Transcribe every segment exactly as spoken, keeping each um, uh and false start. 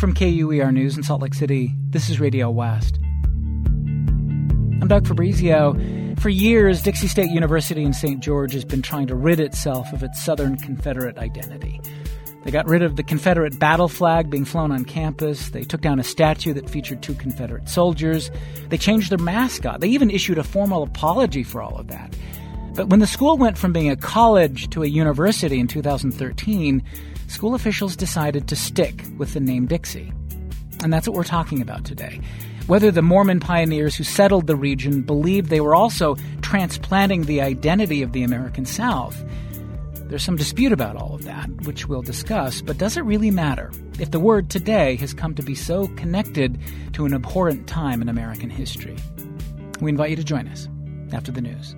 From K U E R News in Salt Lake City, this is Radio West. I'm Doug Fabrizio. For years, Dixie State University in Saint George has been trying to rid itself of its Southern Confederate identity. They got rid of the Confederate battle flag being flown on campus. They took down a statue that featured two Confederate soldiers. They changed their mascot. They even issued a formal apology for all of that. But when the school went from being a college to a university in two thousand thirteen, school officials decided to stick with the name Dixie. And that's what we're talking about today. Whether the Mormon pioneers who settled the region believed they were also transplanting the identity of the American South. There's some dispute about all of that, which we'll discuss, but does it really matter if the word today has come to be so connected to an abhorrent time in American history? We invite you to join us after the news.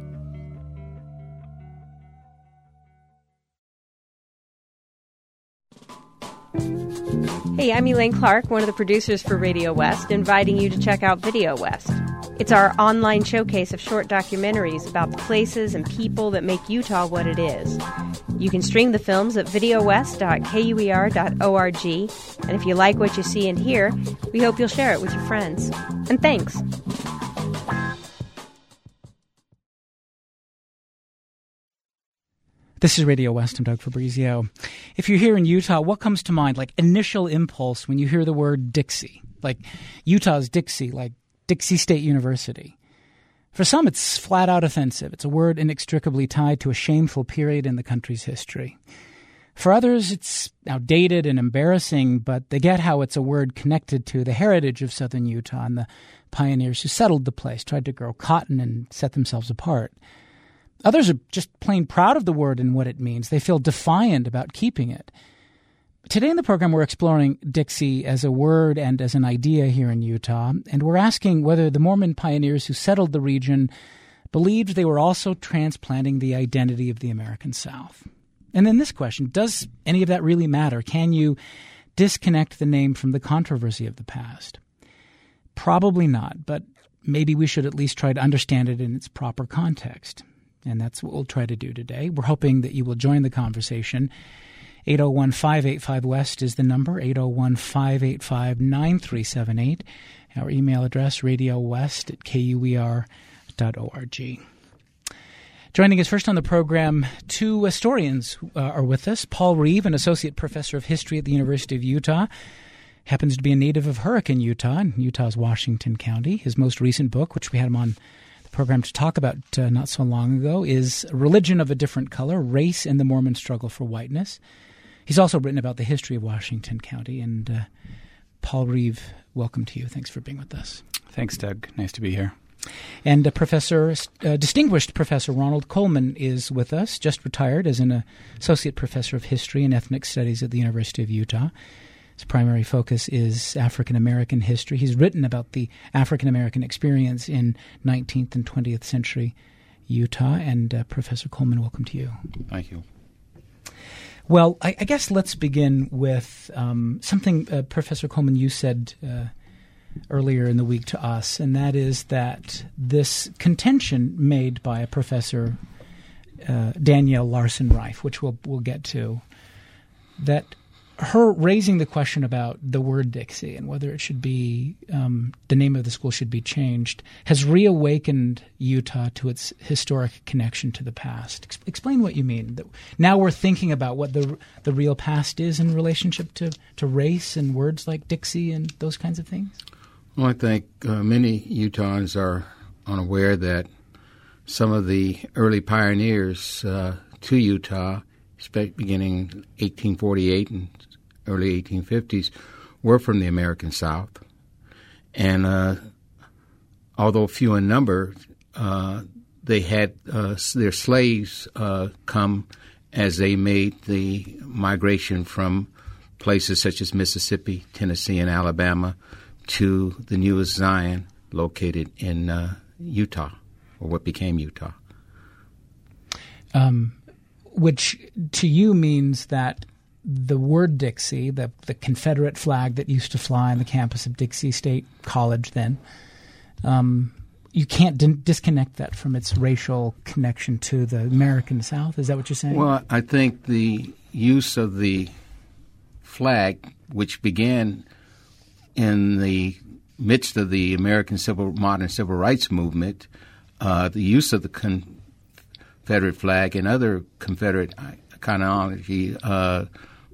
Hey, I'm Elaine Clark, one of the producers for Radio West, inviting you to check out Video West. It's our online showcase of short documentaries about the places and people that make Utah what it is. You can stream the films at video west dot k u e r dot org, and if you like what you see and hear, we hope you'll share it with your friends. And thanks. This is Radio West. I'm Doug Fabrizio. If you're here in Utah, what comes to mind, like initial impulse when you hear the word Dixie? Like Utah's Dixie, like Dixie State University. For some, it's flat out offensive. It's a word inextricably tied to a shameful period in the country's history. For others, it's outdated and embarrassing, but they get how it's a word connected to the heritage of southern Utah and the pioneers who settled the place, tried to grow cotton and set themselves apart. Others are just plain proud of the word and what it means. They feel defiant about keeping it. Today in the program, we're exploring Dixie as a word and as an idea here in Utah, and we're asking whether the Mormon pioneers who settled the region believed they were also transplanting the identity of the American South. And then this question, does any of that really matter? Can you disconnect the name from the controversy of the past? Probably not, but maybe we should at least try to understand it in its proper context. And that's what we'll try to do today. We're hoping that you will join the conversation. eight oh one, five eight five, W E S T is the number, eight oh one, five eight five, nine three seven eight. Our email address, radiowest at k u e r dot org. Joining us first on the program, two historians uh, are with us. Paul Reeve, an associate professor of history at the University of Utah, happens to be a native of Hurricane, Utah, in Utah's Washington County. His most recent book, which we had him on program to talk about uh, not so long ago, is Religion of a Different Color, Race and the Mormon Struggle for Whiteness. He's also written about the history of Washington County. And uh, Paul Reeve, welcome to you. Thanks for being with us. Thanks, Doug. Nice to be here. And uh, Professor, uh, distinguished Professor Ronald Coleman is with us, just retired as an associate professor of history and ethnic studies at the University of Utah. His primary focus is African-American history. He's written about the African-American experience in nineteenth and twentieth century Utah. And uh, Professor Coleman, welcome to you. Thank you. Well, I, I guess let's begin with um, something, uh, Professor Coleman, you said uh, earlier in the week to us, and that is that this contention made by a Professor uh, Danielle Larson Reif, which we'll, we'll get to, that her raising the question about the word Dixie and whether it should be, um, the name of the school should be changed, has reawakened Utah to its historic connection to the past. Ex- explain what you mean. That now we're thinking about what the the real past is in relationship to, to race and words like Dixie and those kinds of things. Well, I think uh, many Utahns are unaware that some of the early pioneers uh, to Utah, beginning eighteen forty-eight and early eighteen fifties, were from the American South. And uh, although few in number, uh, they had uh, their slaves uh, come as they made the migration from places such as Mississippi, Tennessee, and Alabama to the newest Zion located in uh, Utah, or what became Utah. Um. Which to you means that the word Dixie, the, the Confederate flag that used to fly on the campus of Dixie State College then, um, you can't d- disconnect that from its racial connection to the American South? Is that what you're saying? Well, I think the use of the flag, which began in the midst of the American civil modern civil rights movement, uh, the use of the Confederate flag and other Confederate iconology uh,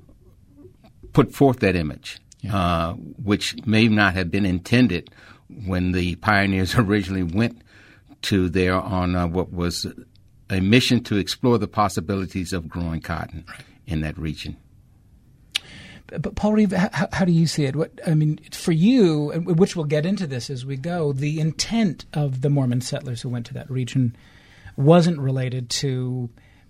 put forth that image, yeah. uh, which may not have been intended when the pioneers originally went to there on uh, what was a mission to explore the possibilities of growing cotton right. in that region. But Paul Reeve, how, how do you see it? What I mean, for you, which we'll get into this as we go, the intent of the Mormon settlers who went to that region wasn't related to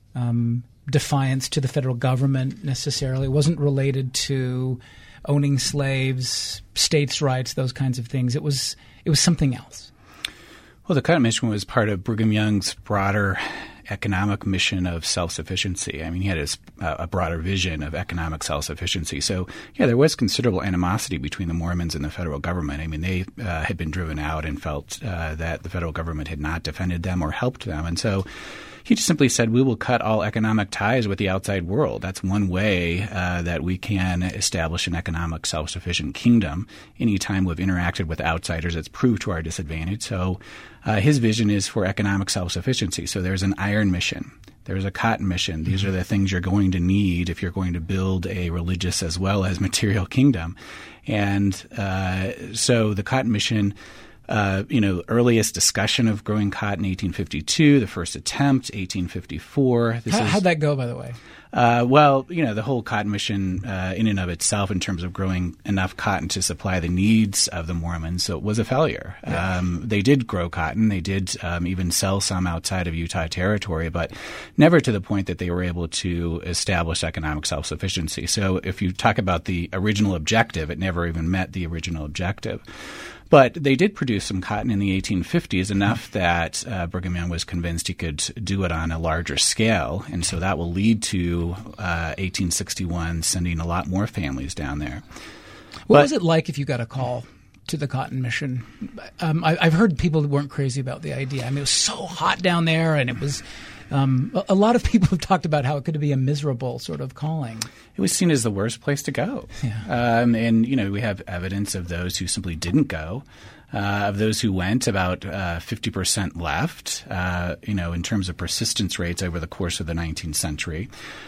um, defiance to the federal government necessarily. It wasn't related to owning slaves, states' rights, those kinds of things. It was it was something else. Well, the Cotton Mission was part of Brigham Young's broader economic mission of self-sufficiency. I mean, he had a, a broader vision of economic self-sufficiency. So, yeah, there was considerable animosity between the Mormons and the federal government. I mean, they uh, had been driven out and felt uh, that the federal government had not defended them or helped them. And so he just simply said, we will cut all economic ties with the outside world. That's one way uh, that we can establish an economic self-sufficient kingdom. Anytime we've interacted with outsiders, it's proved to our disadvantage. So uh, his vision is for economic self-sufficiency. So there's an iron mission. There's a cotton mission. These are the things you're going to need if you're going to build a religious as well as material kingdom. And uh, so the cotton mission Uh, you know, earliest discussion of growing cotton, eighteen fifty-two, the first attempt, eighteen fifty-four. This How, is, how'd that go, by the way? Uh, well, you know, the whole cotton mission uh, in and of itself in terms of growing enough cotton to supply the needs of the Mormons, so it was a failure. Yeah. Um, they did grow cotton. They did um, even sell some outside of Utah territory, but never to the point that they were able to establish economic self-sufficiency. So if you talk about the original objective, it never even met the original objective. But they did produce some cotton in the eighteen fifties, enough that uh, Brigham Young was convinced he could do it on a larger scale. And so that will lead to uh, eighteen sixty-one sending a lot more families down there. What but, was it like if you got a call to the Cotton Mission? Um, I, I've heard people weren't crazy about the idea. I mean, it was so hot down there, and it was um, – a, a lot of people have talked about how it could be a miserable sort of calling. It was seen as the worst place to go. Yeah. Um, and, you know, we have evidence of those who simply didn't go. Uh, of those who went, about uh, fifty percent left, uh, you know, in terms of persistence rates over the course of the nineteenth century,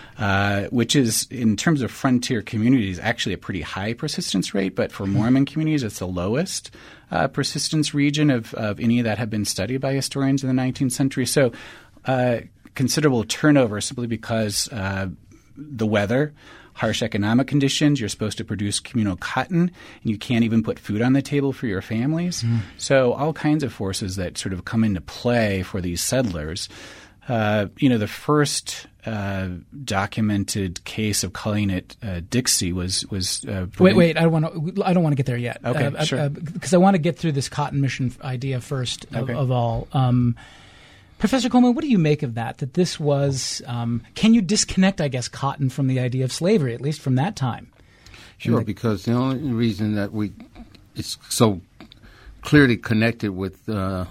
uh, which is, in terms of frontier communities, actually a pretty high persistence rate. But for Mormon communities, it's the lowest uh, persistence region of, of any that have been studied by historians in the nineteenth century. So uh, considerable turnover simply because uh, the weather, harsh economic conditions, you're supposed to produce communal cotton, and you can't even put food on the table for your families. Mm. So all kinds of forces that sort of come into play for these settlers. Uh, you know, the first uh, documented case of calling it uh, Dixie was was. Uh, wait, wait! I don't want to. I don't want to get there yet. Okay, uh, sure. Because uh, I want to get through this Cotton Mission idea first of, okay. of all. Um, Professor Coleman, what do you make of that? That this was um, – can you disconnect, I guess, cotton from the idea of slavery, at least from that time? Sure, the, because the only reason that we it's so clearly connected with uh,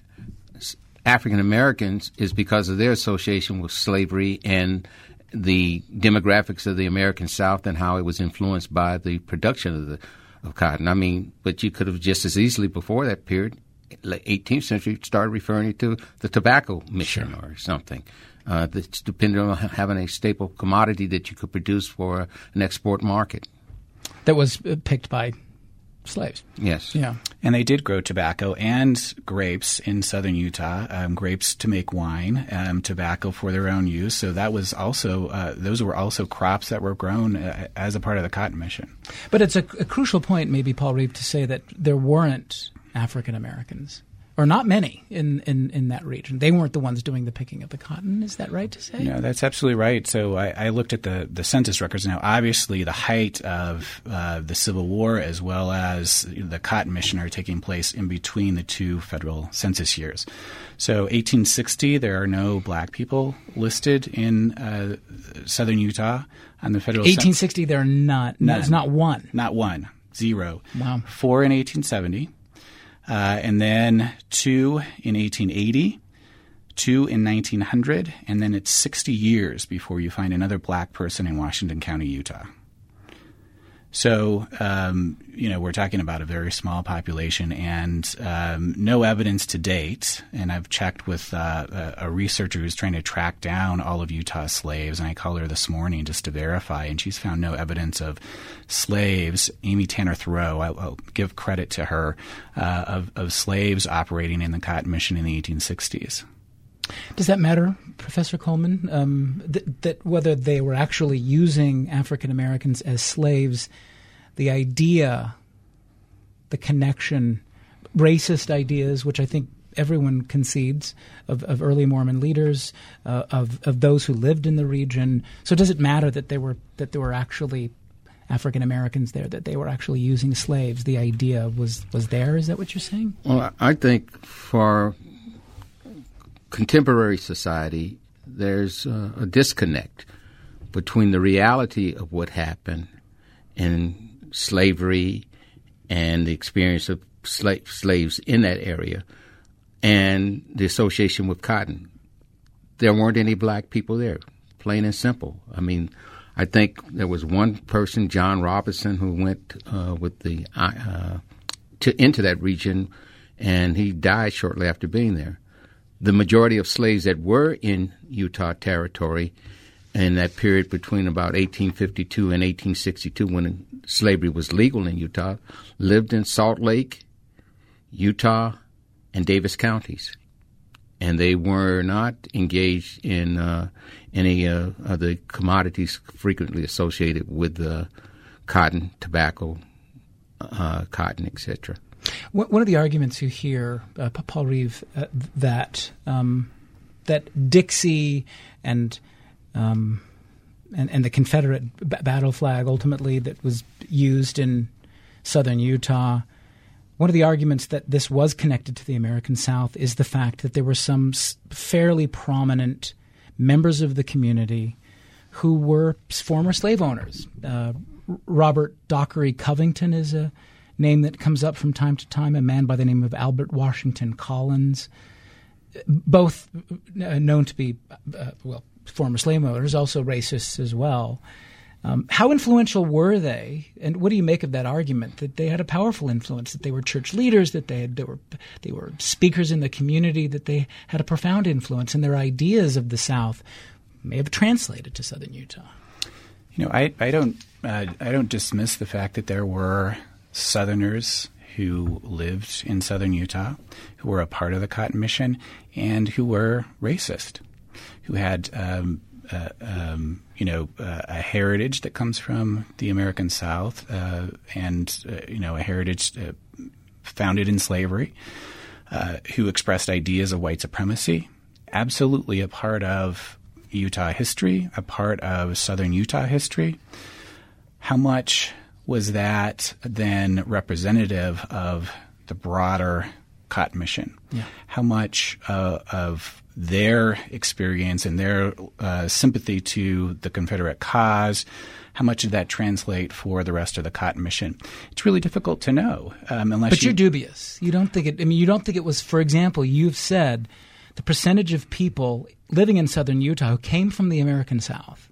African Americans is because of their association with slavery and the demographics of the American South and how it was influenced by the production of the of cotton. I mean, but you could have just as easily before that period – eighteenth century started referring to the tobacco mission sure. or something uh, that's dependent on having a staple commodity that you could produce for an export market. That was picked by slaves. Yes. Yeah. And they did grow tobacco and grapes in southern Utah, um, grapes to make wine, um, tobacco for their own use. So that was also uh, those were also crops that were grown uh, as a part of the Cotton Mission. But it's a, a crucial point, maybe, Paul Reeve, to say that there weren't African Americans, or not many, in, in, in that region. They weren't the ones doing the picking of the cotton. Is that right to say? No, that's absolutely right. So I, I looked at the, the census records. Now, obviously, the height of uh, the Civil War as well as the Cotton Mission are taking place in between the two federal census years. So eighteen sixty, there are no black people listed in uh, southern Utah on the federal census. eighteen sixty, there are not. None. There's not one. Not one. Zero. Wow. Four in eighteen seventy. Uh, and then two in eighteen eighty, two in nineteen hundred, and then it's sixty years before you find another black person in Washington County, Utah. So, um, you know, we're talking about a very small population and um, no evidence to date. And I've checked with uh, a, a researcher who's trying to track down all of Utah's slaves, and I called her this morning just to verify, and she's found no evidence of slaves. Amy Tanner Thoreau, I'll, I'll give credit to her, uh, of, of slaves operating in the Cotton Mission in the eighteen sixties. Does that matter, Professor Coleman, um, th- that whether they were actually using African Americans as slaves, the idea, the connection, racist ideas, which I think everyone concedes, of, of early Mormon leaders, uh, of of those who lived in the region. So does it matter that they were that there were actually African Americans there, that they were actually using slaves? The idea was was there. Is that what you're saying? Well, I think for contemporary society, there's uh, a disconnect between the reality of what happened in slavery and the experience of sla- slaves in that area and the association with cotton. There weren't any black people there, plain and simple. I mean, I think there was one person, John Robinson, who went uh, with the uh, to into that region, and he died shortly after being there. The majority of slaves that were in Utah territory in that period between about eighteen fifty-two and eighteen sixty-two, when slavery was legal in Utah, lived in Salt Lake, Utah, and Davis counties. And they were not engaged in uh, any uh, of the commodities frequently associated with uh, cotton, tobacco, uh, cotton, et cetera. One of the arguments you hear, uh, Paul Reeve, uh, that um, that Dixie and um, and, and the Confederate b- battle flag ultimately that was used in southern Utah, one of the arguments that this was connected to the American South is the fact that there were some s- fairly prominent members of the community who were former slave owners. Uh, Robert Dockery Covington is a name that comes up from time to time, a man by the name of Albert Washington Collins, both uh, known to be, uh, well, former slave owners, also racists as well. Um, how influential were they, and what do you make of that argument that they had a powerful influence, that they were church leaders, that they had, they were they were speakers in the community, that they had a profound influence, and their ideas of the South may have translated to southern Utah? You know, I, I don't uh, I don't dismiss the fact that there were Southerners who lived in southern Utah, who were a part of the Cotton Mission, and who were racist, who had, um, uh, um, you know, uh, a heritage that comes from the American South, uh, and, uh, you know, a heritage uh, founded in slavery, uh, who expressed ideas of white supremacy, absolutely a part of Utah history, a part of southern Utah history. How much was that then representative of the broader Cotton Mission? Yeah. How much uh, of their experience and their uh, sympathy to the Confederate cause, how much did that translate for the rest of the Cotton Mission? It's really difficult to know. Um, unless but you, you're dubious. You don't think it. I mean, you don't think it was. For example, you've said the percentage of people living in southern Utah who came from the American South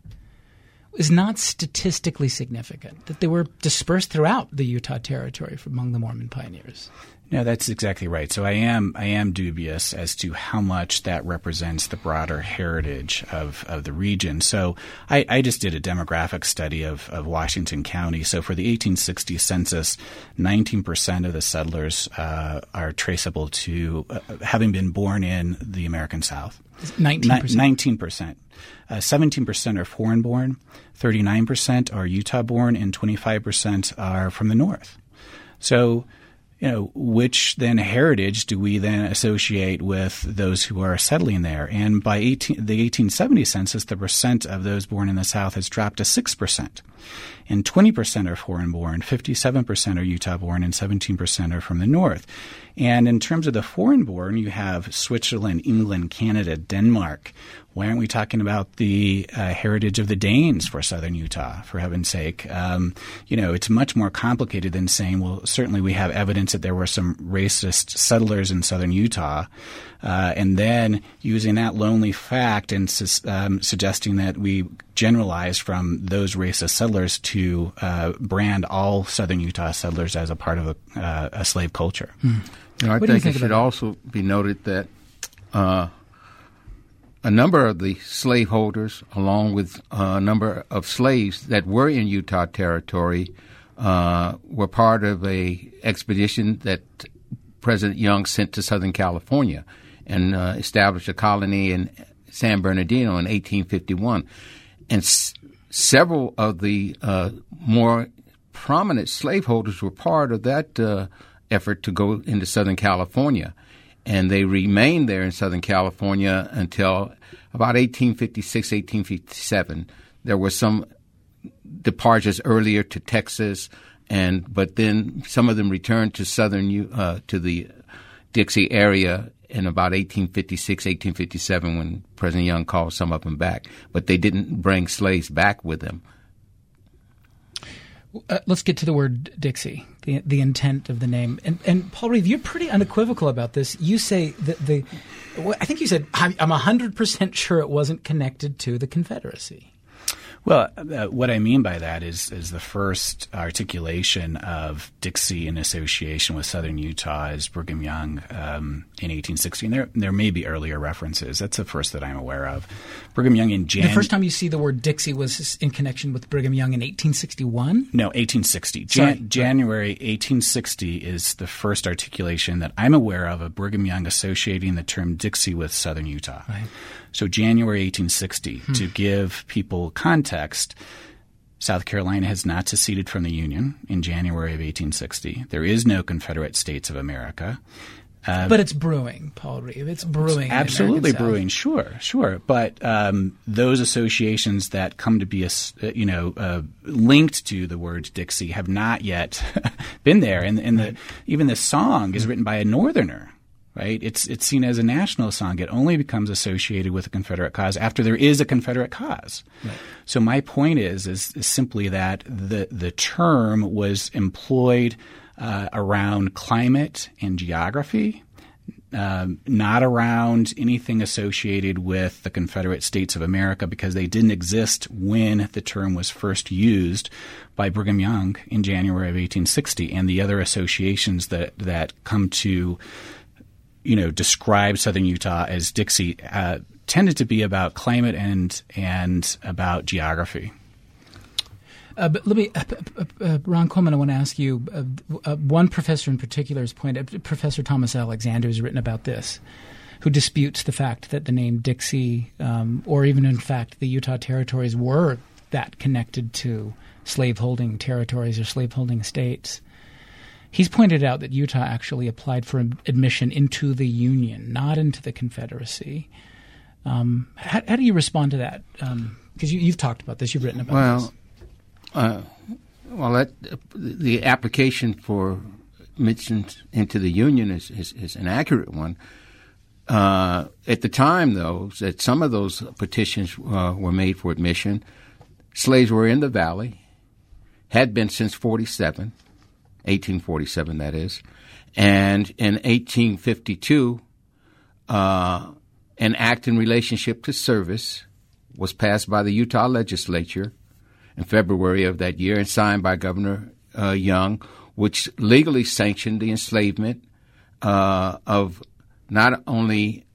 is not statistically significant, that they were dispersed throughout the Utah territory among the Mormon pioneers. No, that's exactly right. So I am I am dubious as to how much that represents the broader heritage of, of the region. So I, I just did a demographic study of, of Washington County. So for the eighteen sixty census, nineteen percent of the settlers uh, are traceable to uh, having been born in the American South. nineteen percent? nineteen percent. Uh, seventeen percent are foreign-born, thirty-nine percent are Utah-born, and twenty-five percent are from the north. So, you know, which then heritage do we then associate with those who are settling there? And by eighteen, the eighteen seventy census, the percent of those born in the South has dropped to six percent. And twenty percent are foreign-born, fifty-seven percent are Utah-born, and seventeen percent are from the north. And in terms of the foreign-born, you have Switzerland, England, Canada, Denmark. Why aren't we talking about the uh, heritage of the Danes for southern Utah, for heaven's sake? Um, you know, it's much more complicated than saying, well, certainly we have evidence that there were some racist settlers in southern Utah, uh, and then using that lonely fact and um, suggesting that we generalize from those racist settlers to uh, brand all southern Utah settlers as a part of a, uh, a slave culture. Hmm. You know, I what think, do you think it should about also be noted that uh, a number of the slaveholders, along with a number of slaves that were in Utah territory, uh, were part of a expedition that President Young sent to Southern California and uh, established a colony in San Bernardino in eighteen fifty-one. And s- several of the uh, more prominent slaveholders were part of that uh, effort to go into Southern California. And they remained there in Southern California until about eighteen fifty-six, eighteen fifty-seven. There were some departures earlier to Texas, and but then some of them returned to southern uh, to the Dixie area in about eighteen fifty-six, eighteen fifty-seven, when President Young called some of them back. But they didn't bring slaves back with them. Uh, let's get to the word Dixie, the the intent of the name. And, and Paul Reeve, you're pretty unequivocal about this. You say that the, I think you said, I'm one hundred percent sure it wasn't connected to the Confederacy. Well, uh, what I mean by that is is the first articulation of Dixie in association with Southern Utah is Brigham Young um, in eighteen sixty. And there there may be earlier references. That's the first that I'm aware of. Brigham Young in Jan- The first time you see the word Dixie was in connection with Brigham Young in eighteen sixty-one? No, eighteen sixty. Jan- January eighteen sixty is the first articulation that I'm aware of of Brigham Young associating the term Dixie with Southern Utah. Right. So January eighteen sixty, hmm. to give people context, South Carolina has not seceded from the Union in January of eighteen sixty. There is no Confederate States of America. Uh, but it's brewing, Paul Reeve. It's brewing. It's absolutely in brewing. Sure, sure. But um, those associations that come to be, a, you know, uh, linked to the word Dixie have not yet been there. And, and the, even the song is written by a Northerner. Right? It's it's seen as a national song. It only becomes associated with a Confederate cause after there is a Confederate cause. Right. So my point is, is is simply that the the term was employed uh, around climate and geography, um, not around anything associated with the Confederate States of America, because they didn't exist when the term was first used by Brigham Young in January of eighteen sixty, and the other associations that that come to you know, describe Southern Utah as Dixie uh, tended to be about climate and and about geography. Uh, but let me, uh, uh, Ron Coleman, I want to ask you, uh, uh, one professor in particular has pointed, uh, Professor Thomas Alexander has written about this, who disputes the fact that the name Dixie, um, or even in fact the Utah territories, were that connected to slaveholding territories or slaveholding states. He's pointed out that Utah actually applied for admission into the Union, not into the Confederacy. Um, how, how do you respond to that? Because um, you, you've talked about this, you've written about well, this. Uh, well, that, the application for admission into the Union is, is, is an accurate one. Uh, at the time, though, that some of those petitions uh, were made for admission, slaves were in the Valley, had been since forty-seven. eighteen forty-seven, that is. And in eighteen fifty-two, uh, an act in relationship to service was passed by the Utah legislature in February of that year and signed by Governor uh, Young, which legally sanctioned the enslavement uh, of not only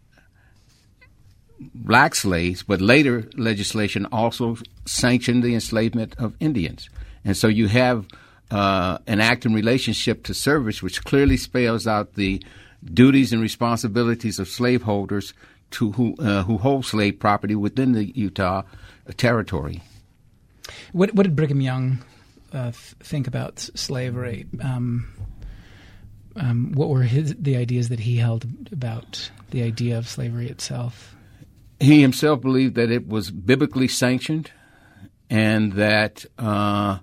black slaves, but later legislation also sanctioned the enslavement of Indians. And so you have Uh, an act in relationship to service, which clearly spells out the duties and responsibilities of slaveholders to who uh, who hold slave property within the Utah territory. What, what did Brigham Young uh, th- think about s- slavery? Um, um, what were his the ideas that he held about the idea of slavery itself? He himself believed that it was biblically sanctioned, and that Uh,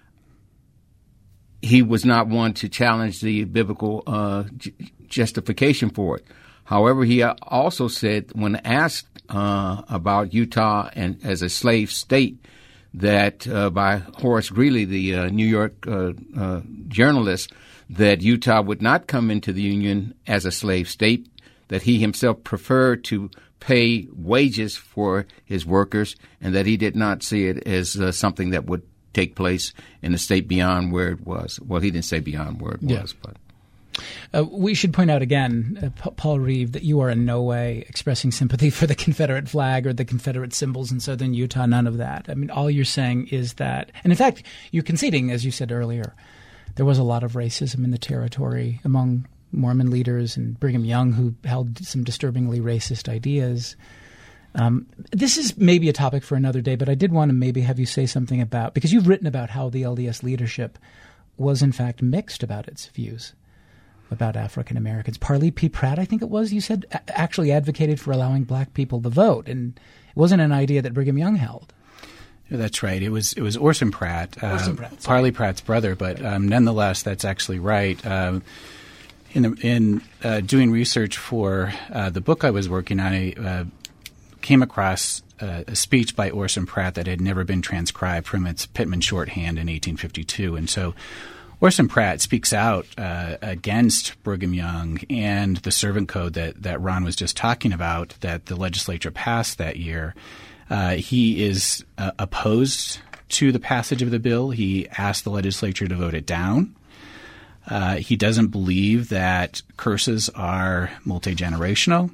he was not one to challenge the biblical uh, j- justification for it. However, he also said, when asked uh, about Utah and as a slave state, that uh, by Horace Greeley, the uh, New York uh, uh, journalist, that Utah would not come into the Union as a slave state, that he himself preferred to pay wages for his workers, and that he did not see it as uh, something that would take place in a state beyond where it was. Well, he didn't say beyond where it yeah. was, but... Uh, we should point out again, uh, P- Paul Reeve, that you are in no way expressing sympathy for the Confederate flag or the Confederate symbols in southern Utah, none of that. I mean, all you're saying is that, and in fact, you're conceding, as you said earlier, there was a lot of racism in the territory among Mormon leaders and Brigham Young, who held some disturbingly racist ideas. Um, this is maybe a topic for another day, but I did want to maybe have you say something about, because you've written about how the L D S leadership was in fact mixed about its views about African Americans. Parley P. Pratt, I think it was, you said, a- actually advocated for allowing black people to vote, and it wasn't an idea that Brigham Young held. That's right. It was it was Orson Pratt, uh, Orson Pratt Parley Pratt's brother, but um, nonetheless, that's actually right. Um, in the, in uh, doing research for uh, the book I was working on, I uh, came across uh, a speech by Orson Pratt that had never been transcribed from its Pittman shorthand in eighteen fifty-two, and so Orson Pratt speaks out uh, against Brigham Young and the servant code that, that Ron was just talking about that the legislature passed that year. Uh, he is uh, opposed to the passage of the bill. He asked the legislature to vote it down. Uh, he doesn't believe that curses are multi-generational,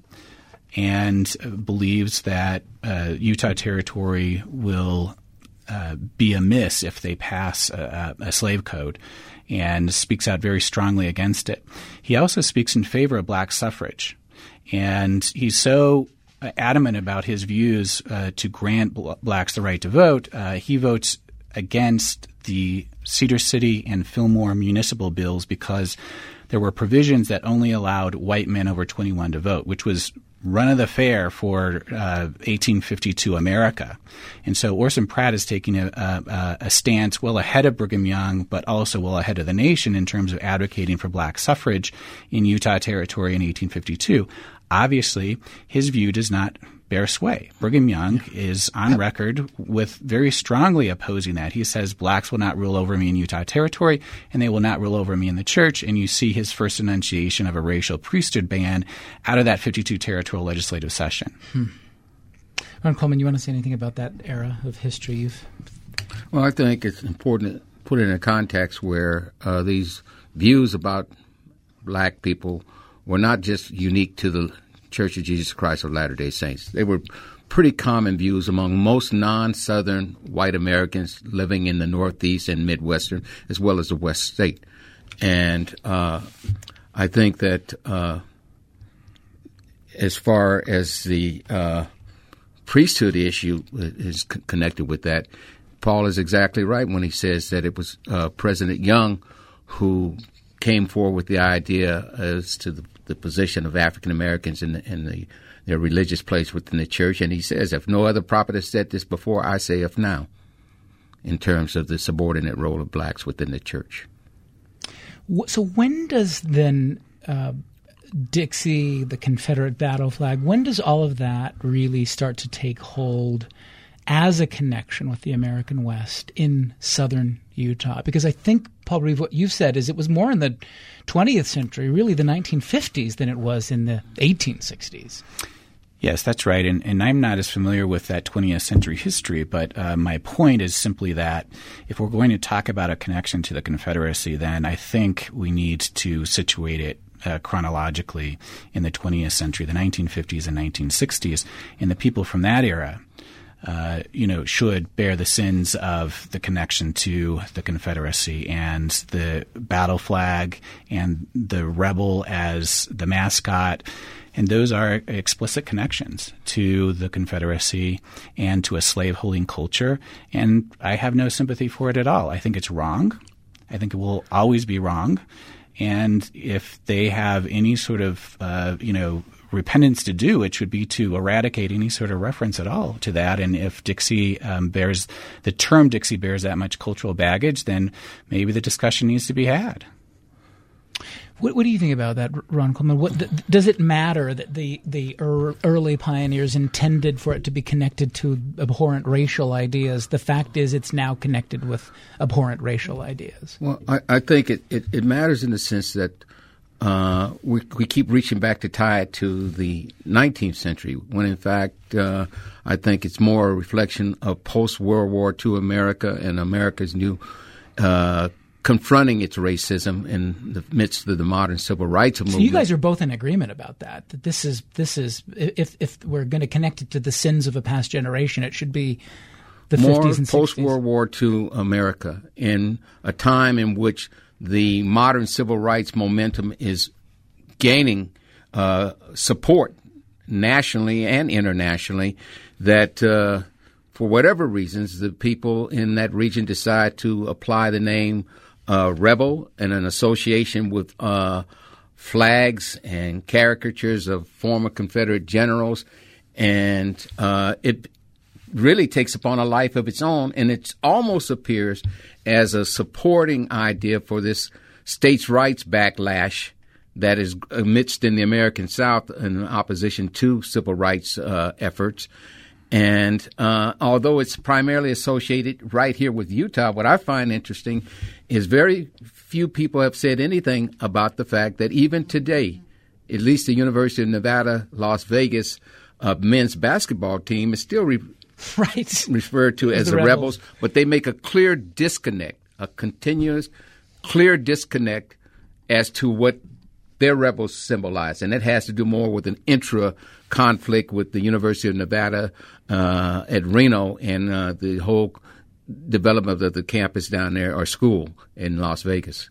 and believes that uh, Utah Territory will uh, be amiss if they pass a, a slave code, and speaks out very strongly against it. He also speaks in favor of black suffrage, and he's so adamant about his views uh, to grant bl- blacks the right to vote. Uh, he votes against the Cedar City and Fillmore municipal bills because there were provisions that only allowed white men over twenty-one to vote, which was run of the fair for uh, eighteen fifty-two America. And so Orson Pratt is taking a, a, a stance well ahead of Brigham Young, but also well ahead of the nation in terms of advocating for black suffrage in Utah Territory in eighteen fifty-two. Obviously, his view does not bear sway. Brigham Young is on record with very strongly opposing that. He says blacks will not rule over me in Utah Territory, and they will not rule over me in the church. And you see his first enunciation of a racial priesthood ban out of that fifty-two territorial legislative session. Hmm. Ron Coleman, you want to say anything about that era of history? You've... Well, I think it's important to put it in a context where uh, these views about black people were not just unique to the Church of Jesus Christ of Latter-day Saints. They were pretty common views among most non-Southern white Americans living in the Northeast and Midwestern, as well as the West State. And uh, I think that uh, as far as the uh, priesthood issue is c- connected with that, Paul is exactly right when he says that it was uh, President Young who came forward with the idea as to the the position of African Americans in, the, in the, their religious place within the church. And he says, if no other prophet has said this before, I say if now, in terms of the subordinate role of blacks within the church. So when does then uh, Dixie, the Confederate battle flag, when does all of that really start to take hold as a connection with the American West in southern Utah? Because I think, Paul Reeve, what you've said is it was more in the twentieth century, really the nineteen fifties, than it was in the eighteen sixties. Yes, that's right. And, and I'm not as familiar with that twentieth century history, but uh, my point is simply that if we're going to talk about a connection to the Confederacy, then I think we need to situate it uh, chronologically in the twentieth century, the nineteen fifties and nineteen sixties, and the people from that era Uh, you know, should bear the sins of the connection to the Confederacy, and the battle flag and the rebel as the mascot. And those are explicit connections to the Confederacy and to a slave-holding culture. And I have no sympathy for it at all. I think it's wrong. I think it will always be wrong. And if they have any sort of, uh, you know, repentance to do, it should be to eradicate any sort of reference at all to that. And if Dixie um, bears, the term Dixie bears that much cultural baggage, then maybe the discussion needs to be had. What, what do you think about that, Ron Coleman? What, th- does it matter that the the er, early pioneers intended for it to be connected to abhorrent racial ideas? The fact is, it's now connected with abhorrent racial ideas. Well, I, I think it, it, it matters in the sense that uh, we we keep reaching back to tie it to the nineteenth century, when in fact uh, I think it's more a reflection of post-World War Two America and America's new uh confronting its racism in the midst of the modern civil rights movement. So you guys are both in agreement about that. That this is this is if if we're going to connect it to the sins of a past generation, it should be the more fifties and sixties. Post World War Two America, in a time in which the modern civil rights momentum is gaining uh, support nationally and internationally. That. Uh, For whatever reasons, the people in that region decide to apply the name uh, rebel and an association with uh, flags and caricatures of former Confederate generals. And uh, it really takes upon a life of its own. And it almost appears as a supporting idea for this states' rights backlash that is amidst in the American South in opposition to civil rights uh, efforts. And uh, although it's primarily associated right here with Utah, what I find interesting is very few people have said anything about the fact that even today, at least the University of Nevada, Las Vegas uh, men's basketball team is still re- right. referred to as, as the, the rebels. rebels, but they make a clear disconnect, a continuous, clear disconnect as to what their rebels symbolize. And that has to do more with an intra conflict with the University of Nevada uh, at Reno and uh, the whole development of the campus down there, or school in Las Vegas.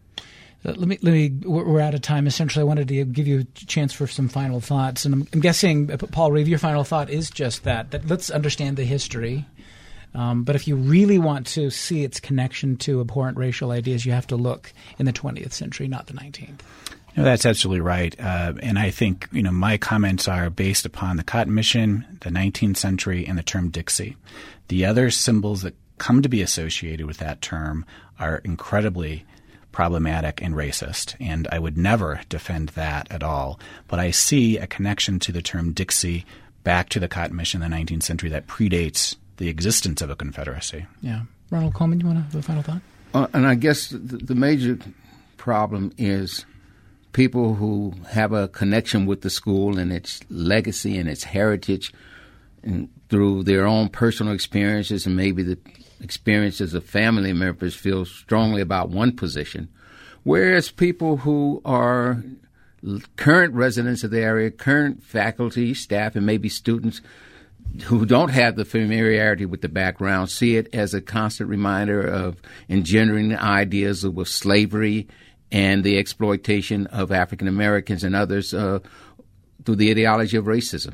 Let me, let me, we're out of time. Essentially, I wanted to give you a chance for some final thoughts. And I'm, I'm guessing, Paul Reeve, your final thought is just that, that let's understand the history. Um, but if you really want to see its connection to abhorrent racial ideas, you have to look in the twentieth century, not the nineteenth. No, that's absolutely right. Uh, and I think, you know, my comments are based upon the Cotton Mission, the nineteenth century, and the term Dixie. The other symbols that come to be associated with that term are incredibly problematic and racist, and I would never defend that at all. But I see a connection to the term Dixie back to the Cotton Mission in the nineteenth century that predates the existence of a Confederacy. Yeah. Ronald Coleman, you want to have a final thought? Uh, and I guess the, the major problem is people who have a connection with the school and its legacy and its heritage, and through their own personal experiences and maybe the experiences of family members, feel strongly about one position, whereas people who are current residents of the area, current faculty, staff, and maybe students who don't have the familiarity with the background see it as a constant reminder of engendering ideas of, of slavery and the exploitation of African Americans and others uh, through the ideology of racism.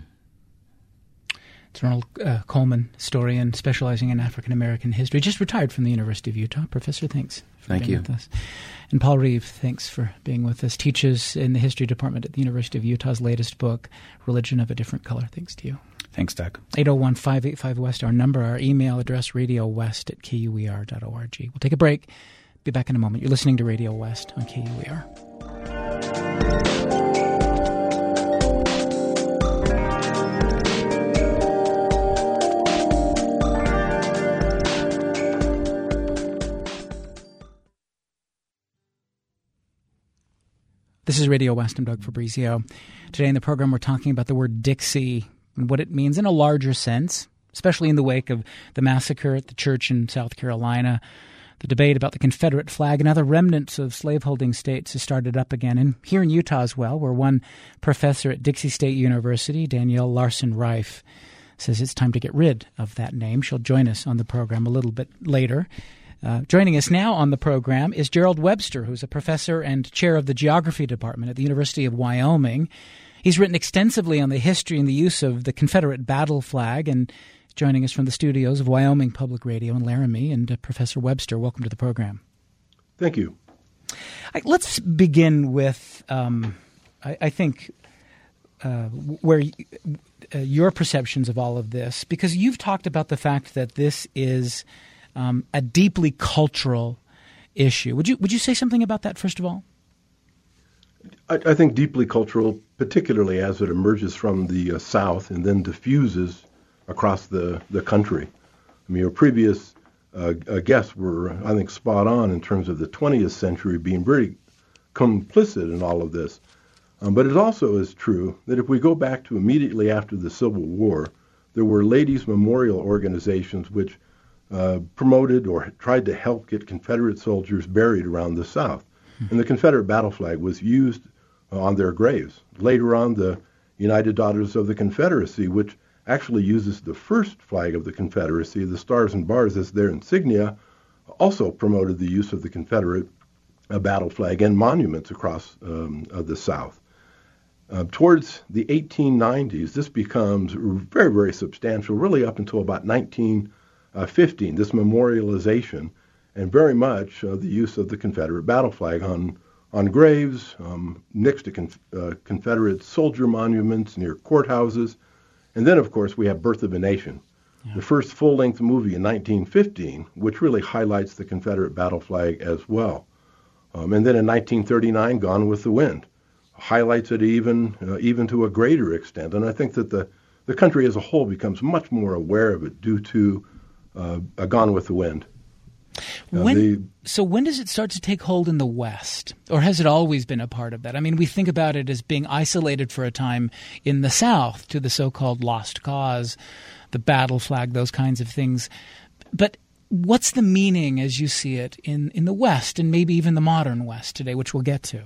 It's Ronald uh, Coleman, historian specializing in African American history, just retired from the University of Utah. Professor, thanks for Thank being you. with us. And Paul Reeve, thanks for being with us. Teaches in the history department at the University of Utah's latest book, Religion of a Different Color. Thanks to you. Thanks, Doug. eight oh one, five eight five, West, our number, our email address, radio west at k u e r dot org. We'll take a break. Be back in a moment. You're listening to Radio West on K U E R. This is Radio West. I'm Doug Fabrizio. Today in the program, we're talking about the word Dixie and what it means in a larger sense, especially in the wake of the massacre at the church in South Carolina. The debate about the Confederate flag and other remnants of slaveholding states has started up again, and here in Utah as well, where one professor at Dixie State University, Danielle Larson-Reif, says it's time to get rid of that name. She'll join us on the program a little bit later. Uh, joining us now on the program is Gerald Webster, who's a professor and chair of the geography department at the University of Wyoming. He's written extensively on the history and the use of the Confederate battle flag, and joining us from the studios of Wyoming Public Radio in Laramie. And uh, Professor Webster, welcome to the program. Thank you. I, let's begin with, um, I, I think, uh, where y- uh, your perceptions of all of this, because you've talked about the fact that this is um, a deeply cultural issue. Would you would you say something about that first of all? I, I think deeply cultural, particularly as it emerges from the uh, South and then diffuses across the, the country. I mean, your previous uh, uh, guests were, I think, spot on in terms of the twentieth century being very complicit in all of this. Um, but it also is true that if we go back to immediately after the Civil War, there were ladies' memorial organizations which uh, promoted or tried to help get Confederate soldiers buried around the South. And the Confederate battle flag was used uh, on their graves. Later on, the United Daughters of the Confederacy, which actually uses the first flag of the Confederacy, the stars and bars, as their insignia, also promoted the use of the Confederate uh, battle flag and monuments across um, uh, the South. Uh, towards the eighteen nineties, this becomes very, very substantial, really up until about nineteen fifteen, this memorialization, and very much uh, the use of the Confederate battle flag on, on graves, um, next to conf- uh, Confederate soldier monuments near courthouses. And then, of course, we have Birth of a Nation, yeah. the first full-length movie in nineteen fifteen, which really highlights the Confederate battle flag as well. Um, and then in nineteen thirty-nine, Gone with the Wind highlights it even uh, even to a greater extent. And I think that the, the country as a whole becomes much more aware of it due to uh, a Gone with the Wind. When, uh, the, so when does it start to take hold in the West? Or has it always been a part of that? I mean, we think about it as being isolated for a time in the South to the so-called lost cause, the battle flag, those kinds of things. But what's the meaning, as you see it, in, in the West and maybe even the modern West today, which we'll get to?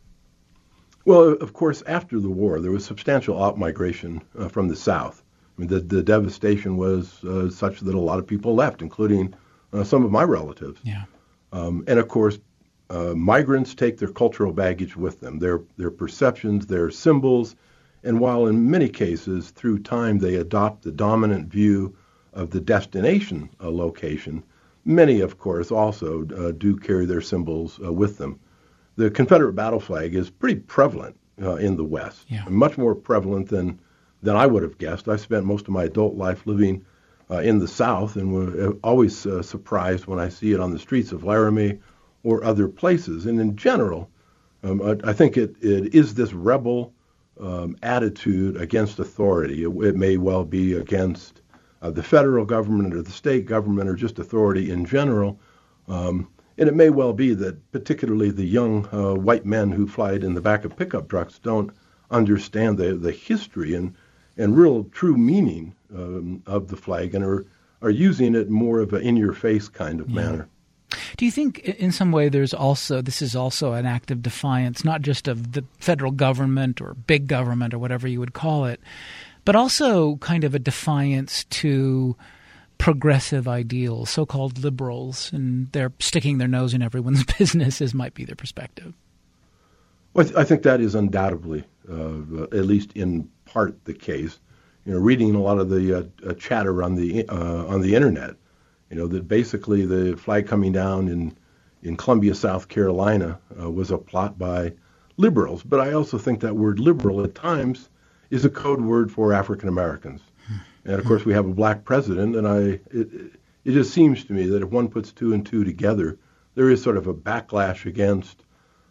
Well, of course, after the war, there was substantial outmigration uh, from the South. I mean, the, the devastation was uh, such that a lot of people left, including uh, some of my relatives. Yeah. Um, and, of course, uh, migrants take their cultural baggage with them, their, their perceptions, their symbols, and while in many cases, through time, they adopt the dominant view of the destination uh, location, many, of course, also uh, do carry their symbols uh, with them. The Confederate battle flag is pretty prevalent uh, in the West, yeah. much more prevalent than, than I would have guessed. I spent most of my adult life living uh, in the South and was always uh, surprised when I see it on the streets of Laramie or other places. And in general, um, I, I think it, it is this rebel um, attitude against authority. It, it may well be against uh, the federal government or the state government or just authority in general. Um, And it may well be that particularly the young uh, white men who fly it in the back of pickup trucks don't understand the, the history and, and real true meaning um, of the flag and are, are using it more of an in-your-face kind of yeah. manner. Do you think in some way there's also, this is also an act of defiance, not just of the federal government or big government or whatever you would call it, but also kind of a defiance to progressive ideals, so-called liberals, and they're sticking their nose in everyone's business, as might be their perspective? Well, I, th- I think that is undoubtedly, uh, at least in part, the case. You know, reading a lot of the uh, uh, chatter on the uh, on the internet, you know, that basically the flag coming down in in Columbia, South Carolina, uh, was a plot by liberals. But I also think that word liberal at times is a code word for African Americans. And, of course, we have a black president, and I it, it just seems to me that if one puts two and two together, there is sort of a backlash against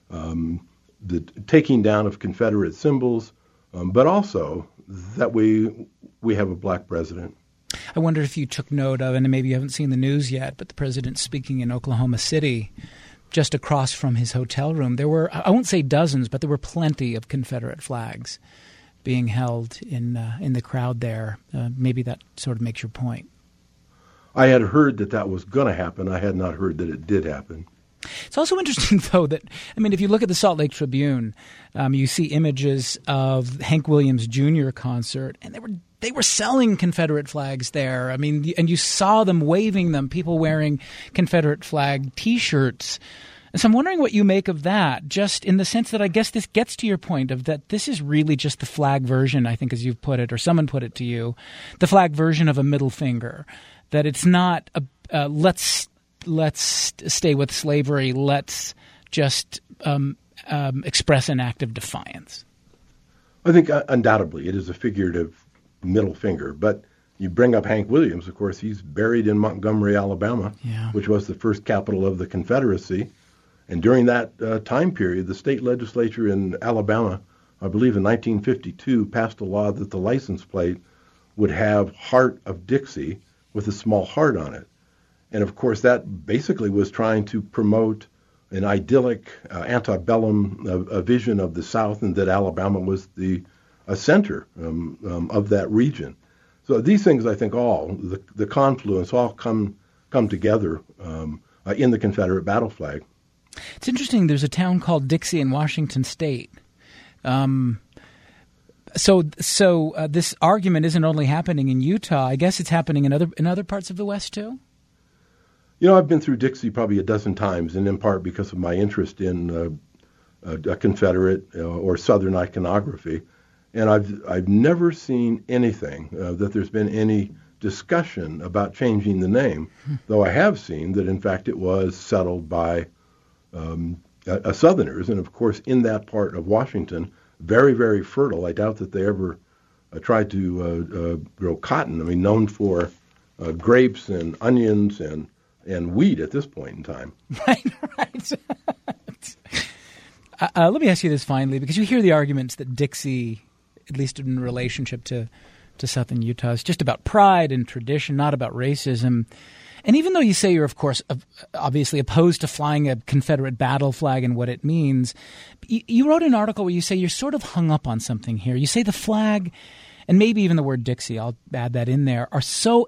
um, the taking down of Confederate symbols, um, but also that we we have a black president. I wonder if you took note of, and maybe you haven't seen the news yet, but the president speaking in Oklahoma City, just across from his hotel room, there were, I won't say dozens, but there were plenty of Confederate flags being held in uh, in the crowd there. Uh, maybe that sort of makes your point. I had heard that that was going to happen. I had not heard that it did happen. It's also interesting, though, that, I mean, if you look at the Salt Lake Tribune, um, you see images of Hank Williams Junior concert, and they were they were selling Confederate flags there. I mean, and you saw them waving them, people wearing Confederate flag T-shirts. And so I'm wondering what you make of that, just in the sense that I guess this gets to your point of that this is really just the flag version, I think, as you've put it, or someone put it to you, the flag version of a middle finger, that it's not a uh, let's let's stay with slavery, let's just um, um, express an act of defiance. I think uh, undoubtedly it is a figurative middle finger, but you bring up Hank Williams, of course, he's buried in Montgomery, Alabama, yeah. which was the first capital of the Confederacy. And during that uh, time period, the state legislature in Alabama, I believe in nineteen fifty-two, passed a law that the license plate would have Heart of Dixie with a small heart on it. And of course, that basically was trying to promote an idyllic uh, antebellum uh, a vision of the South, and that Alabama was the a center um, um, of that region. So these things, I think, all the, the confluence all come come together um, uh, in the Confederate battle flag. It's interesting. There's a town called Dixie in Washington State. Um, so so uh, this argument isn't only happening in Utah. I guess it's happening in other in other parts of the West too. You know, I've been through Dixie probably a dozen times, and in part because of my interest in uh, uh, Confederate uh, or Southern iconography. And I've I've never seen anything uh, that there's been any discussion about changing the name, hmm. though I have seen that, in fact, it was settled by um, uh, Southerners. And, of course, in that part of Washington, very, very fertile. I doubt that they ever uh, tried to uh, uh, grow cotton. I mean, known for uh, grapes and onions and, and wheat at this point in time. Right, right. uh, let me ask you this finally, because you hear the arguments that Dixie, at least in relationship to, to Southern Utah, is just about pride and tradition, not about racism. And even though you say you're, of course, obviously opposed to flying a Confederate battle flag and what it means, you wrote an article where you say you're sort of hung up on something here. You say the flag, and maybe even the word Dixie, I'll add that in there, are so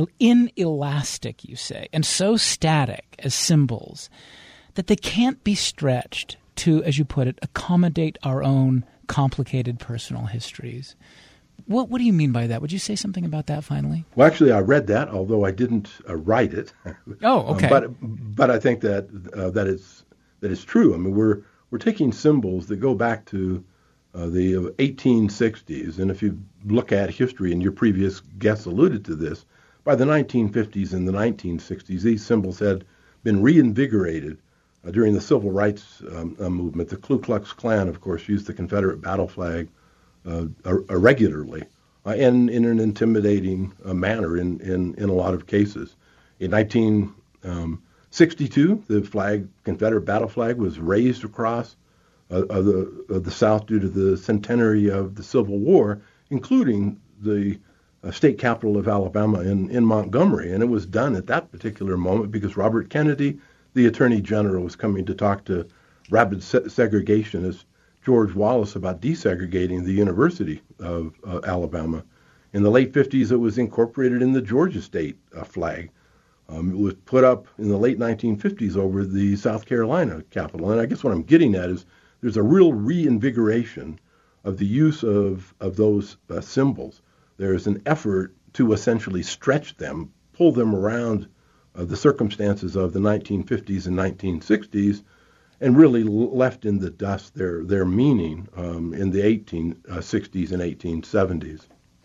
inelastic, you say, and so static as symbols that they can't be stretched to, as you put it, accommodate our own complicated personal histories. What what do you mean by that? Would you say something about that finally? Well, actually, I read that, although I didn't uh, write it. Oh, okay. um, but but I think that uh, that is that is true. I mean, we're we're taking symbols that go back to uh, the eighteen sixties, and if you look at history, and your previous guests alluded to this, by the nineteen fifties and the nineteen sixties, these symbols had been reinvigorated uh, during the Civil Rights um, uh, movement. The Ku Klux Klan, of course, used the Confederate battle flag Uh, uh, regularly uh, and in an intimidating uh, manner in, in, in a lot of cases. In nineteen sixty-two, the flag, Confederate battle flag, was raised across uh, uh, the, uh, the South due to the centenary of the Civil War, including the uh, state capital of Alabama in, in Montgomery. And it was done at that particular moment because Robert Kennedy, the Attorney General, was coming to talk to rabid se- segregationists George Wallace about desegregating the University of uh, Alabama. In the late fifties, it was incorporated in the Georgia state uh, flag. Um, it was put up in the late nineteen fifties over the South Carolina capital. And I guess what I'm getting at is there's a real reinvigoration of the use of, of those uh, symbols. There's an effort to essentially stretch them, pull them around uh, the circumstances of the nineteen fifties and nineteen sixties, and really left in the dust their their meaning um, in the eighteen sixties and eighteen seventies.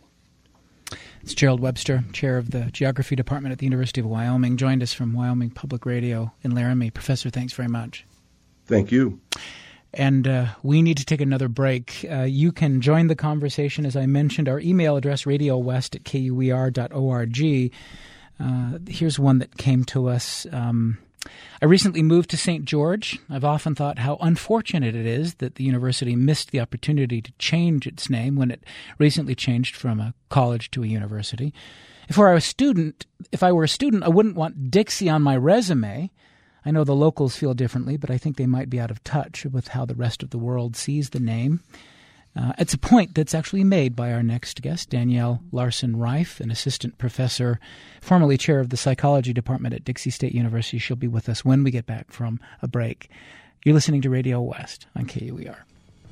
It's Gerald Webster, chair of the Geography Department at the University of Wyoming, joined us from Wyoming Public Radio in Laramie. Professor, thanks very much. Thank you. And uh, we need to take another break. Uh, you can join the conversation, as I mentioned, our email address, radio west at k u e r dot org. Uh, here's one that came to us. Um, I recently moved to Saint George. I've often thought how unfortunate it is that the university missed the opportunity to change its name when it recently changed from a college to a university. If I were a student, if I were a student, I wouldn't want Dixie on my resume. I know the locals feel differently, but I think they might be out of touch with how the rest of the world sees the name. Uh, it's a point that's actually made by our next guest, Danielle Larson-Reif, an assistant professor, formerly chair of the psychology department at Dixie State University. She'll be with us when we get back from a break. You're listening to Radio West on K U E R.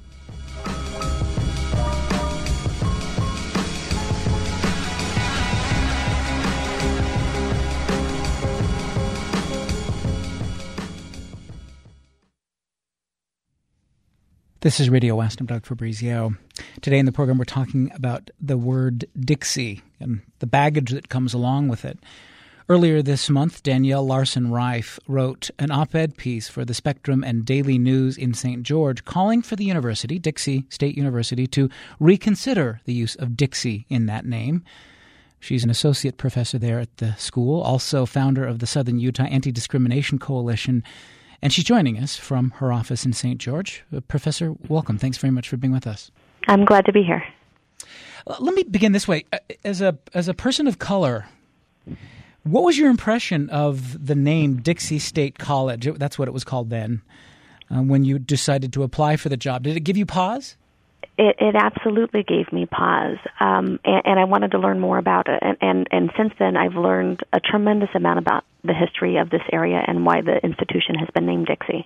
This is Radio West. I'm Doug Fabrizio. Today in the program, we're talking about the word Dixie and the baggage that comes along with it. Earlier this month, Danielle Larson-Reif wrote an op-ed piece for the Spectrum and Daily News in Saint George calling for the university, Dixie State University, to reconsider the use of Dixie in that name. She's an associate professor there at the school, also founder of the Southern Utah Anti-Discrimination Coalition, And she's joining us from her office in Saint George. Uh, Professor, welcome. Thanks very much for being with us. I'm glad to be here. Uh, let me begin this way. Uh, as a as a person of color, what was your impression of the name Dixie State College? That's what it was called then, uh, when you decided to apply for the job. Did it give you pause? It, it absolutely gave me pause, um, and, and I wanted to learn more about it. And, and, and since then, I've learned a tremendous amount about the history of this area and why the institution has been named Dixie.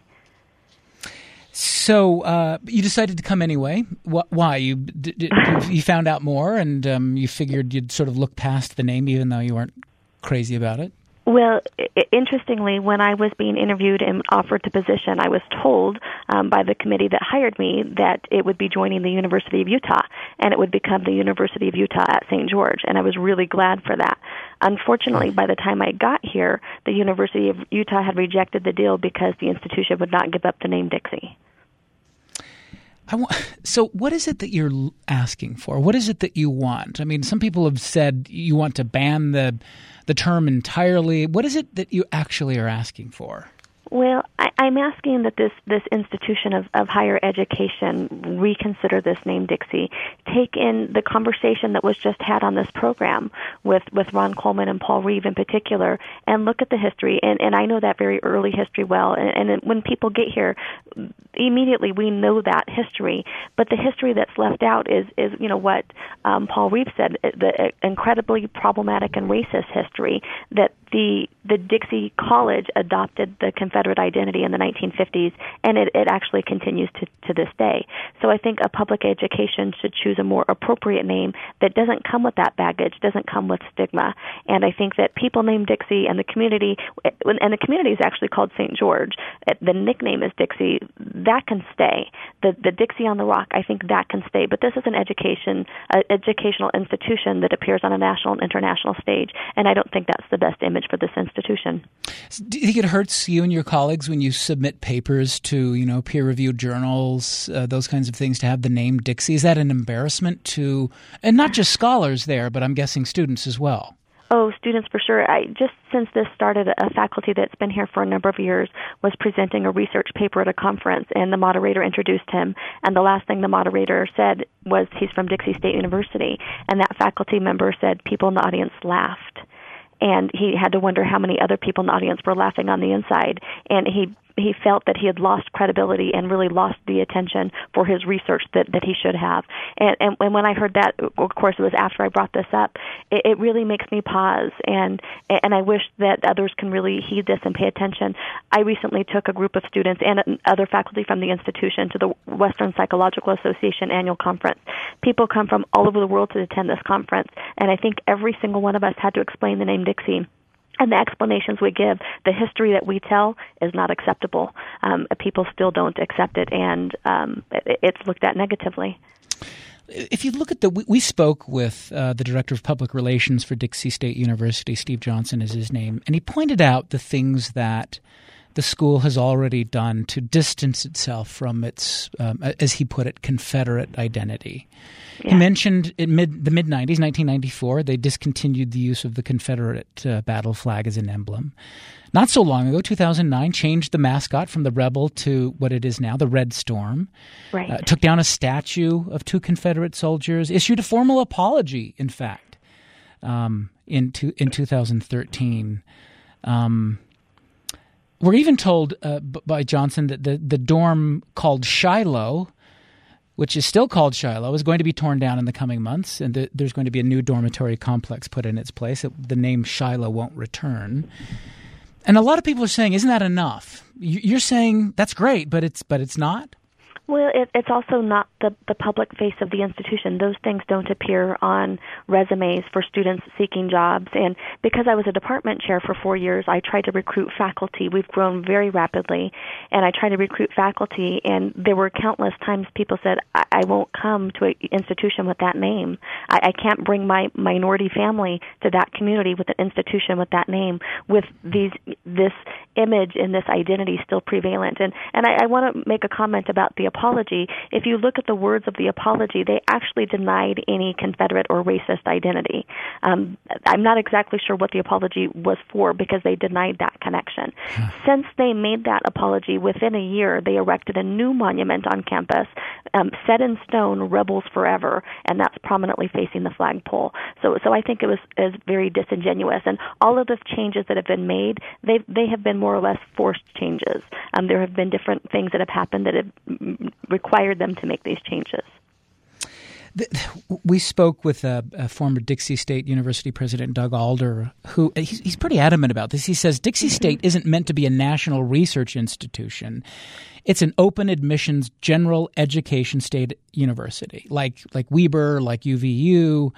So uh, you decided to come anyway. Why? You d- d- you found out more, and um, you figured you'd sort of look past the name, even though you weren't crazy about it? Well, interestingly, when I was being interviewed and offered the position, I was told um, by the committee that hired me that it would be joining the University of Utah, and it would become the University of Utah at Saint George, and I was really glad for that. Unfortunately, by the time I got here, the University of Utah had rejected the deal because the institution would not give up the name Dixie. I want, so what is it that you're asking for? What is it that you want? I mean, some people have said you want to ban the the term entirely. What is it that you actually are asking for? Well, I, I'm asking that this, this institution of, of higher education reconsider this name Dixie, take in the conversation that was just had on this program with, with Ron Coleman and Paul Reeve in particular, and look at the history. And, and I know that very early history well. And, and when people get here, immediately we know that history. But the history that's left out is, is you know, what um, Paul Reeve said, the incredibly problematic and racist history that the the Dixie College adopted the Confederate identity in the nineteen fifties, and it, it actually continues to, to this day. So I think a public education should choose a more appropriate name that doesn't come with that baggage, doesn't come with stigma. And I think that people named Dixie and the community, and the community is actually called Saint George, the nickname is Dixie, that can stay. The the Dixie on the Rock, I think that can stay. But this is an education, uh, educational institution that appears on a national and international stage, and I don't think that's the best image for this institution. Do you think it hurts you and your colleagues when you submit papers to, you know, peer-reviewed journals, uh, those kinds of things, to have the name Dixie? Is that an embarrassment to, and not just scholars there, but I'm guessing students as well? Oh, students for sure. I just since this started, a faculty that's been here for a number of years was presenting a research paper at a conference, and the moderator introduced him, and the last thing the moderator said was he's from Dixie State University, and that faculty member said people in the audience laughed. And he had to wonder how many other people in the audience were laughing on the inside. And he he felt that he had lost credibility and really lost the attention for his research that, that he should have. And, and and when I heard that, of course, it was after I brought this up, it, it really makes me pause. And and I wish that others can really heed this and pay attention. I recently took a group of students and other faculty from the institution to the Western Psychological Association annual conference. People come from all over the world to attend this conference, and I think every single one of us had to explain the name Dixie. And the explanations we give, the history that we tell, is not acceptable. Um, people still don't accept it, and um, it, it's looked at negatively. If you look at the, we spoke with uh, the director of public relations for Dixie State University, Steve Johnson is his name, and he pointed out the things that the school has already done to distance itself from its, um, as he put it, Confederate identity. Yeah. He mentioned in mid, the mid-nineties, nineteen ninety-four, they discontinued the use of the Confederate uh, battle flag as an emblem. Not so long ago, two thousand nine, changed the mascot from the Rebel to what it is now, the Red Storm. Right. Uh, took down a statue of two Confederate soldiers, issued a formal apology, in fact, um, in, to, in two thousand thirteen. Um We're even told uh, b- by Johnson that the, the dorm called Shiloh, which is still called Shiloh, is going to be torn down in the coming months, and th- there's going to be a new dormitory complex put in its place. It, the name Shiloh won't return. And a lot of people are saying, isn't that enough? You're saying that's great, but it's but it's not? Well, it, it's also not the, the public face of the institution. Those things don't appear on resumes for students seeking jobs. And because I was a department chair for four years, I tried to recruit faculty. We've grown very rapidly, and I tried to recruit faculty, and there were countless times people said, I, I won't come to an institution with that name. I, I can't bring my minority family to that community with an institution with that name, with these this image and this identity still prevalent. And, and I, I want to make a comment about the apology. If you look at the words of the apology, they actually denied any Confederate or racist identity. Um, I'm not exactly sure what the apology was for because they denied that connection. Since they made that apology, within a year, they erected a new monument on campus, um, set in stone, Rebels Forever, and that's prominently facing the flagpole. So, so I think it was is very disingenuous. And all of the changes that have been made, they they have been more or less forced changes. Um, there have been different things that have happened that have required them to make these changes. We spoke with a, a former Dixie State University president, Doug Alder, who he's, he's pretty adamant about this. He says Dixie State isn't meant to be a national research institution. It's an open admissions general education state university, like like Weber, like U V U.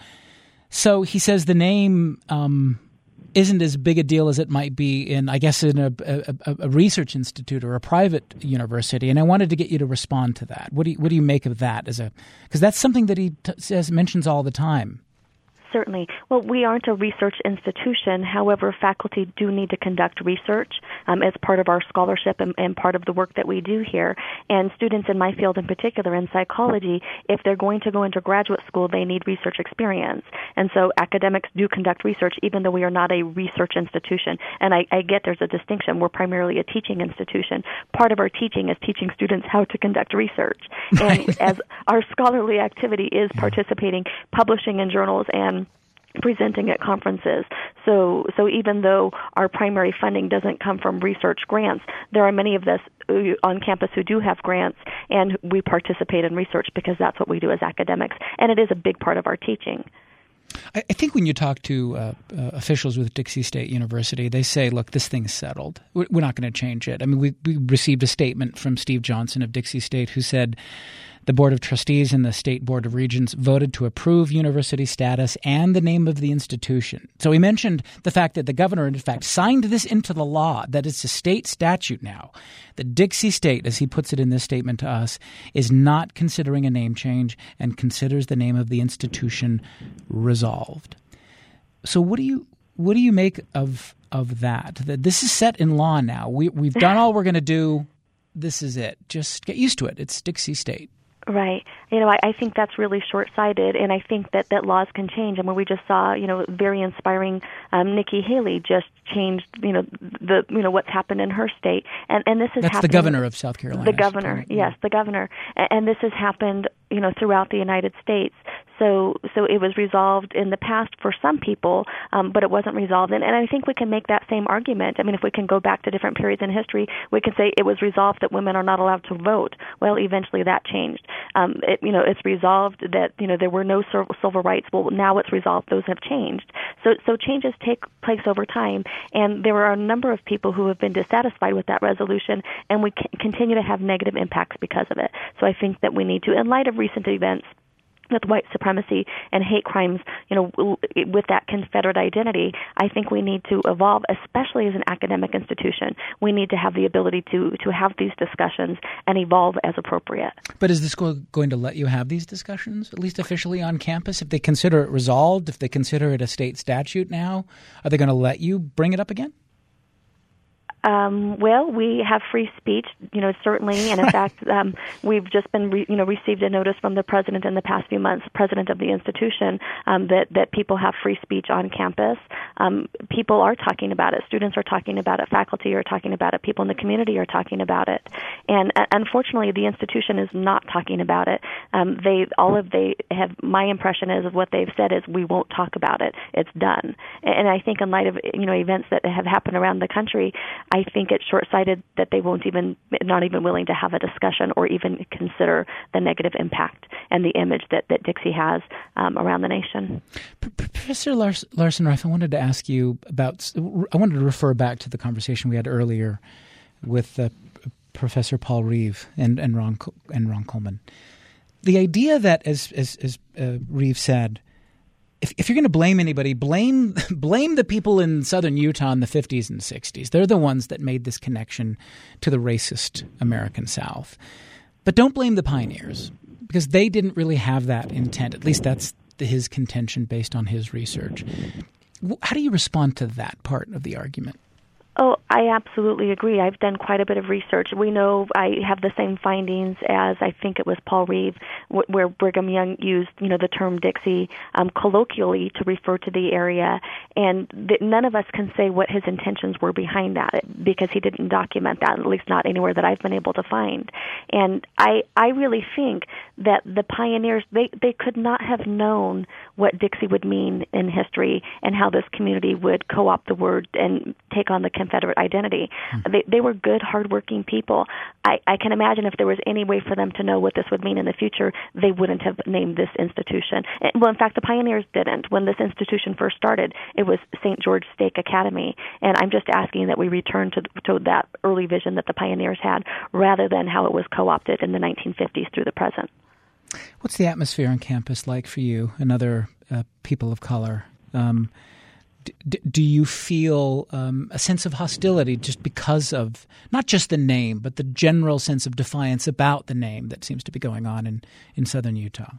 So he says the name um, isn't as big a deal as it might be in, I guess, in a, a, a research institute or a private university. And I wanted to get you to respond to that. What do you, what do you make of that? As a because that's something that he t- says mentions all the time. Certainly. Well, we aren't a research institution. However, faculty do need to conduct research um, as part of our scholarship and, and part of the work that we do here. And students in my field in particular, in psychology, if they're going to go into graduate school, they need research experience. And so academics do conduct research, even though we are not a research institution. And I, I get there's a distinction. We're primarily a teaching institution. Part of our teaching is teaching students how to conduct research. And as our scholarly activity is participating, publishing in journals, and presenting at conferences. So so even though our primary funding doesn't come from research grants, there are many of us on campus who do have grants, and we participate in research because that's what we do as academics, and it is a big part of our teaching. I think when you talk to uh, uh, officials with Dixie State University, they say, look, this thing's settled. We're not going to change it. I mean, we, we received a statement from Steve Johnson of Dixie State who said the Board of Trustees and the State Board of Regents voted to approve university status and the name of the institution. So he mentioned the fact that the governor, in fact, signed this into the law, that it's a state statute now. The Dixie State, as he puts it in this statement to us, is not considering a name change and considers the name of the institution resolved. So what do you what do you make of of that? That this is set in law now. We we've done all we're going to do. This is it. Just get used to it. It's Dixie State. Right. You know, I, I think that's really short-sighted, and I think that, that laws can change. I mean, we just saw, you know, very inspiring um, Nikki Haley just changed, you know, the you know what's happened in her state, and and this is that's happening, the governor of South Carolina. The governor, yes, the governor, and, and this has happened, you know, throughout the United States. So so it was resolved in the past for some people, um, but it wasn't resolved. And, and I think we can make that same argument. I mean, if we can go back to different periods in history, we can say it was resolved that women are not allowed to vote. Well, eventually that changed. Um, it, you know, it's resolved that, you know, there were no civil rights. Well, now it's resolved those have changed. So so changes take place over time, and there are a number of people who have been dissatisfied with that resolution, and we c- continue to have negative impacts because of it. So I think that we need to, in light of recent events, with white supremacy and hate crimes, you know, with that Confederate identity, I think we need to evolve, especially as an academic institution. We need to have the ability to, to have these discussions and evolve as appropriate. But is the school going to let you have these discussions, at least officially on campus? If they consider it resolved, if they consider it a state statute now, are they going to let you bring it up again? Um, well, we have free speech, you know, certainly, and in fact, um, we've just been, re- you know, received a notice from the president in the past few months, president of the institution, um, that that people have free speech on campus. Um, people are talking about it. Students are talking about it. Faculty are talking about it. People in the community are talking about it. And uh, unfortunately, the institution is not talking about it. Um, they all of they have. My impression is of what they've said is we won't talk about it. It's done. And I think in light of you know events that have happened around the country, I think it's short-sighted that they won't even, not even willing to have a discussion or even consider the negative impact and the image that, that Dixie has um, around the nation. Professor Lars, Larson-Reif, I wanted to ask you about, I wanted to refer back to the conversation we had earlier with uh, Professor Paul Reeve and, and, Ron, and Ron Coleman. The idea that, as, as, as uh, Reeve said, If, if you're going to blame anybody, blame blame the people in southern Utah in the fifties and sixties. They're the ones that made this connection to the racist American South. But don't blame the pioneers because they didn't really have that intent. At least that's the, his contention based on his research. How do you respond to that part of the argument? Oh, I I absolutely agree. I've done quite a bit of research. We know I have the same findings as I think it was Paul Reeve, wh- where Brigham Young used, you know, the term Dixie um, colloquially to refer to the area, and th- none of us can say what his intentions were behind that because he didn't document that, at least not anywhere that I've been able to find. And I, I really think that the pioneers, they, they could not have known what Dixie would mean in history and how this community would co-opt the word and take on the Confederate identity. Mm-hmm. They, they were good, hardworking people. I, I can imagine if there was any way for them to know what this would mean in the future, they wouldn't have named this institution. And, well, in fact, the pioneers didn't. When this institution first started, it was Saint George Stake Academy. And I'm just asking that we return to, to that early vision that the pioneers had rather than how it was co-opted in the nineteen fifties through the present. What's the atmosphere on campus like for you and other uh, people of color? Um, d- do you feel um, a sense of hostility just because of not just the name, but the general sense of defiance about the name that seems to be going on in, in southern Utah?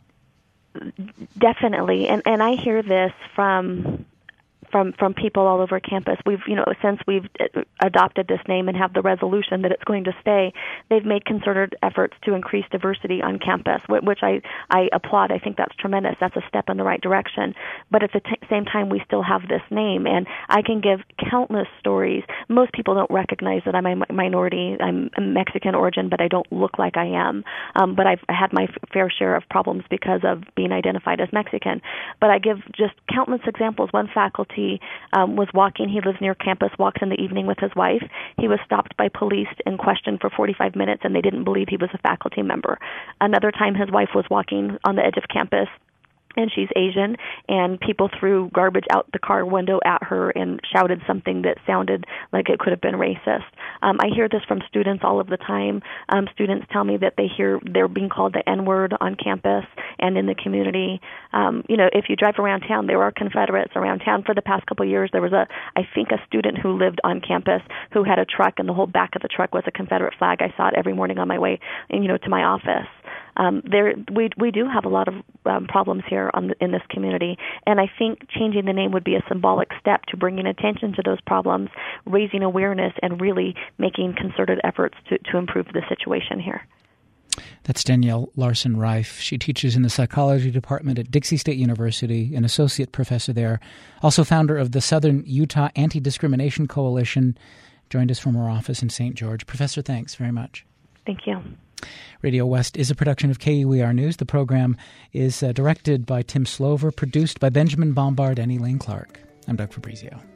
Definitely, and and I hear this from from from people all over campus. We've, you know, since we've adopted this name and have the resolution that it's going to stay, they've made concerted efforts to increase diversity on campus, which I, I applaud. I think that's tremendous. That's a step in the right direction. But at the t- same time, we still have this name, and I can give countless stories. Most people don't recognize that I'm a minority. I'm a Mexican origin, but I don't look like I am. Um, but I've had my f- fair share of problems because of being identified as Mexican. But I give just countless examples. One faculty Um, was walking. He lives near campus, walks in the evening with his wife. He was stopped by police and questioned for forty-five minutes, and they didn't believe he was a faculty member. Another time, his wife was walking on the edge of campus, and she's Asian, and people threw garbage out the car window at her and shouted something that sounded like it could have been racist. Um, I hear this from students all of the time. Um, students tell me that they hear they're being called the N-word on campus and in the community. Um, you know, if you drive around town, there are Confederates around town. For the past couple of years, there was a, I think, a student who lived on campus who had a truck, and the whole back of the truck was a Confederate flag. I saw it every morning on my way, you know, to my office. Um, there, we we do have a lot of um, problems here on the, in this community, and I think changing the name would be a symbolic step to bringing attention to those problems, raising awareness, and really making concerted efforts to, to improve the situation here. That's Danielle Larson-Reif. She teaches in the psychology department at Dixie State University, an associate professor there, also founder of the Southern Utah Anti-Discrimination Coalition, joined us from her office in Saint George. Professor, thanks very much. Thank you. Radio West is a production of K U E R News. The program is uh, directed by Tim Slover, produced by Benjamin Bombard and Elaine Clark. I'm Doug Fabrizio.